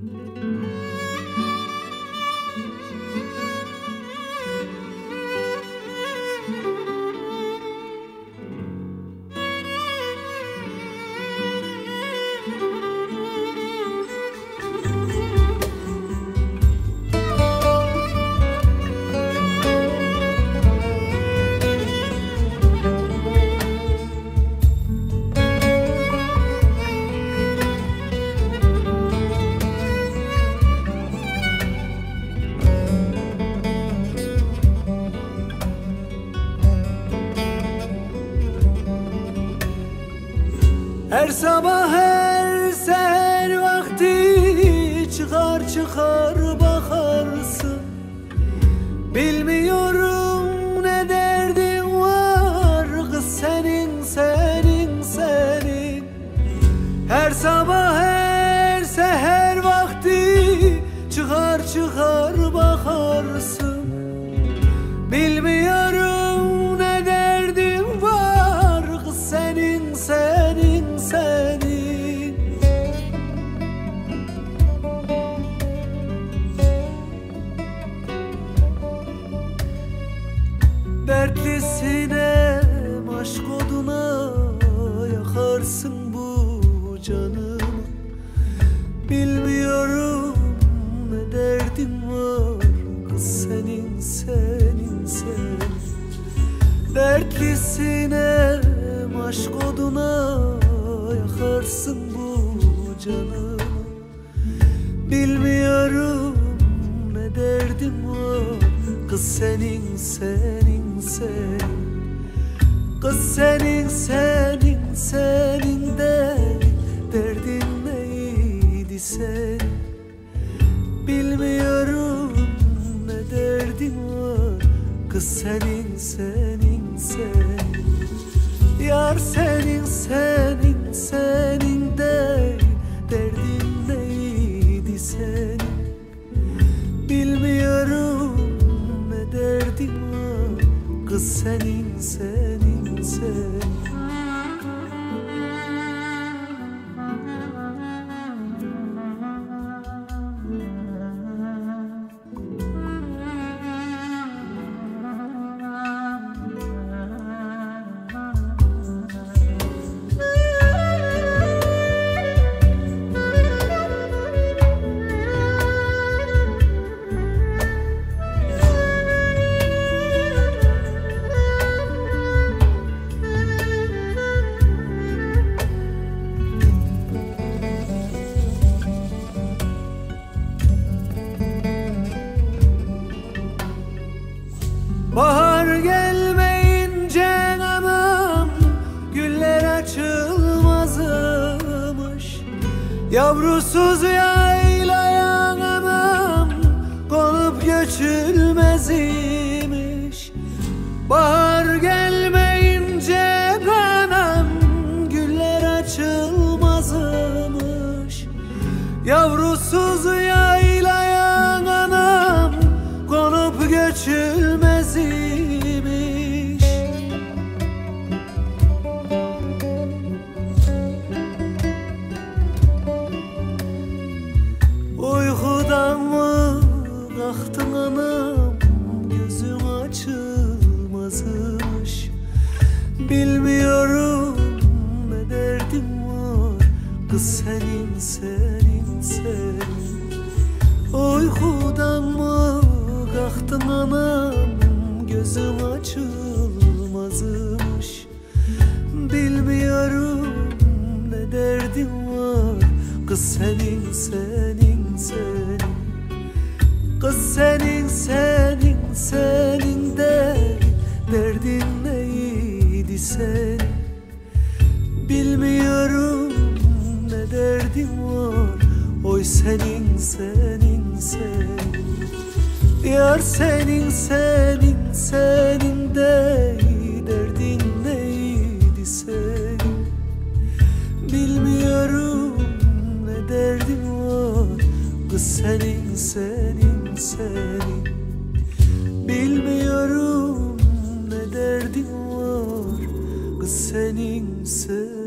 Her sabah her seher vakti çıkar bakarsın. Bilmiyorum ne derdin var kız senin. Her sabah her seher vakti çıkar bakarsın. Bilmiyorum ne derdin var kız senin. Dertlisine aşk oduna yakarsın bu canımı. Bilmiyorum ne derdin var kız senin. Dertlisine aşk oduna yakarsın bu canımı. Bilmiyorum ne derdin var kız senin. Kız senin de derdin neydi senin? Bilmiyorum ne derdin var kız senin. Yar senin de derdin neydi senin? Bilmiyorum ne derdin var kız senin. Bahar gelmeyince anam güller açılmazmış. Yavrusuz yaylaya anam konup göçülmezmiş. Bahar gelmeyince anam güller açılmazmış. Yavrusuz yaylaya anam konup göçülmezmiş. Uykudan mı kalktın anam, gözün açılmazmış. Bilmiyorum ne derdin var kız senin. Uykudan mı kalktın anam, gözüm açılmazmış. Bilmiyorum ne derdin var kız senin. Kız senin de derdin neydi senin? Bilmiyorum ne derdin var oy senin. Yar senin de derdin neydi senin? Bilmiyorum ne derdin var kız senin. Bilmiyorum ne derdin var kız senin.